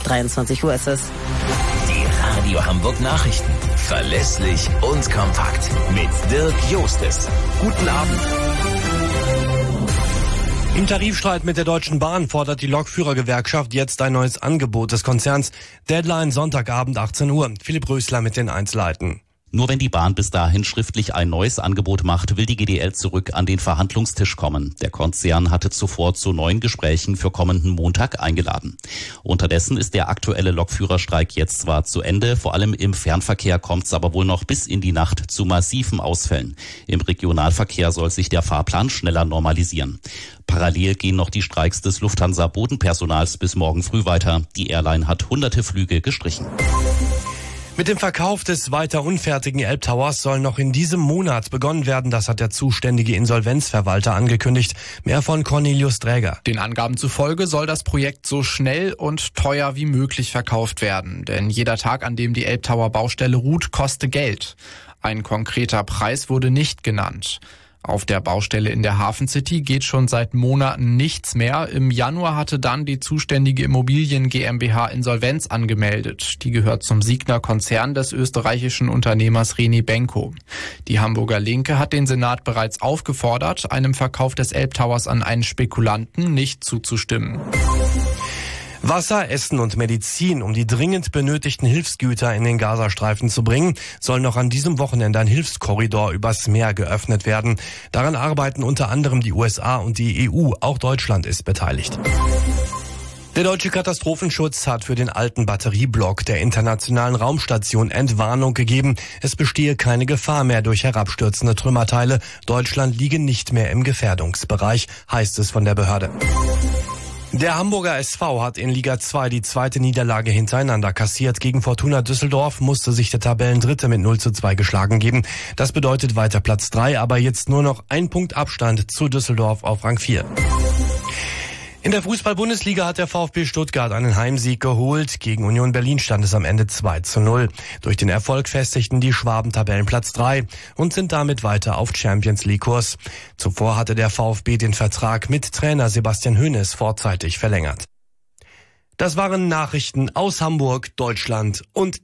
23 Uhr ist es. Die Radio Hamburg Nachrichten. Verlässlich und kompakt. Mit Dirk Jostes. Guten Abend. Im Tarifstreit mit der Deutschen Bahn fordert die Lokführergewerkschaft jetzt ein neues Angebot des Konzerns. Deadline Sonntagabend 18 Uhr. Philipp Rösler mit den Einzelheiten. Nur wenn die Bahn bis dahin schriftlich ein neues Angebot macht, will die GDL zurück an den Verhandlungstisch kommen. Der Konzern hatte zuvor zu neuen Gesprächen für kommenden Montag eingeladen. Unterdessen ist der aktuelle Lokführerstreik jetzt zwar zu Ende, vor allem im Fernverkehr kommt es aber wohl noch bis in die Nacht zu massiven Ausfällen. Im Regionalverkehr soll sich der Fahrplan schneller normalisieren. Parallel gehen noch die Streiks des Lufthansa-Bodenpersonals bis morgen früh weiter. Die Airline hat hunderte Flüge gestrichen. Mit dem Verkauf des weiter unfertigen Elbtowers soll noch in diesem Monat begonnen werden. Das hat der zuständige Insolvenzverwalter angekündigt. Mehr von Cornelius Dräger. Den Angaben zufolge soll das Projekt so schnell und teuer wie möglich verkauft werden. Denn jeder Tag, an dem die Elbtower-Baustelle ruht, kostet Geld. Ein konkreter Preis wurde nicht genannt. Auf der Baustelle in der Hafen City geht schon seit Monaten nichts mehr. Im Januar hatte dann die zuständige Immobilien GmbH Insolvenz angemeldet. Die gehört zum Signa-Konzern des österreichischen Unternehmers René Benko. Die Hamburger Linke hat den Senat bereits aufgefordert, einem Verkauf des Elbtowers an einen Spekulanten nicht zuzustimmen. Wasser, Essen und Medizin, um die dringend benötigten Hilfsgüter in den Gazastreifen zu bringen, soll noch an diesem Wochenende ein Hilfskorridor übers Meer geöffnet werden. Daran arbeiten unter anderem die USA und die EU. Auch Deutschland ist beteiligt. Der deutsche Katastrophenschutz hat für den alten Batterieblock der Internationalen Raumstation Entwarnung gegeben. Es bestehe keine Gefahr mehr durch herabstürzende Trümmerteile. Deutschland liege nicht mehr im Gefährdungsbereich, heißt es von der Behörde. Der Hamburger SV hat in Liga 2 die zweite Niederlage hintereinander kassiert. Gegen Fortuna Düsseldorf musste sich der Tabellendritte mit 0:2 geschlagen geben. Das bedeutet weiter Platz 3, aber jetzt nur noch ein Punkt Abstand zu Düsseldorf auf Rang 4. In der Fußball-Bundesliga hat der VfB Stuttgart einen Heimsieg geholt. Gegen Union Berlin stand es am Ende 2:0. Durch den Erfolg festigten die Schwaben Tabellenplatz 3 und sind damit weiter auf Champions-League-Kurs. Zuvor hatte der VfB den Vertrag mit Trainer Sebastian Hoeneß vorzeitig verlängert. Das waren Nachrichten aus Hamburg, Deutschland und